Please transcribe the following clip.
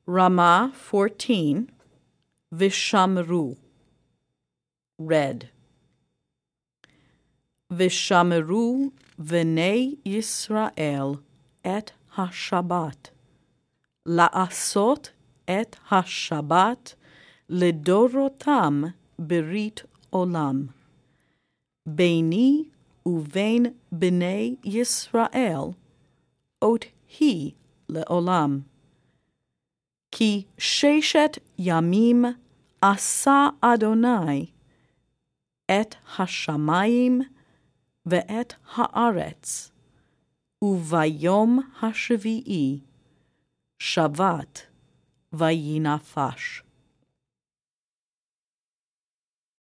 Ramah 14, Vishamru. Read. Vishamru v'nei Yisrael et ha-Shabbat, la'asot et ha-Shabbat לדורותם ברית עולם. ביני ובין בני ישראל אות היא לעולם. כי 6 ימים עשה אדוני את השמיים ואת הארץ, וביום השביעי שבת וינפש.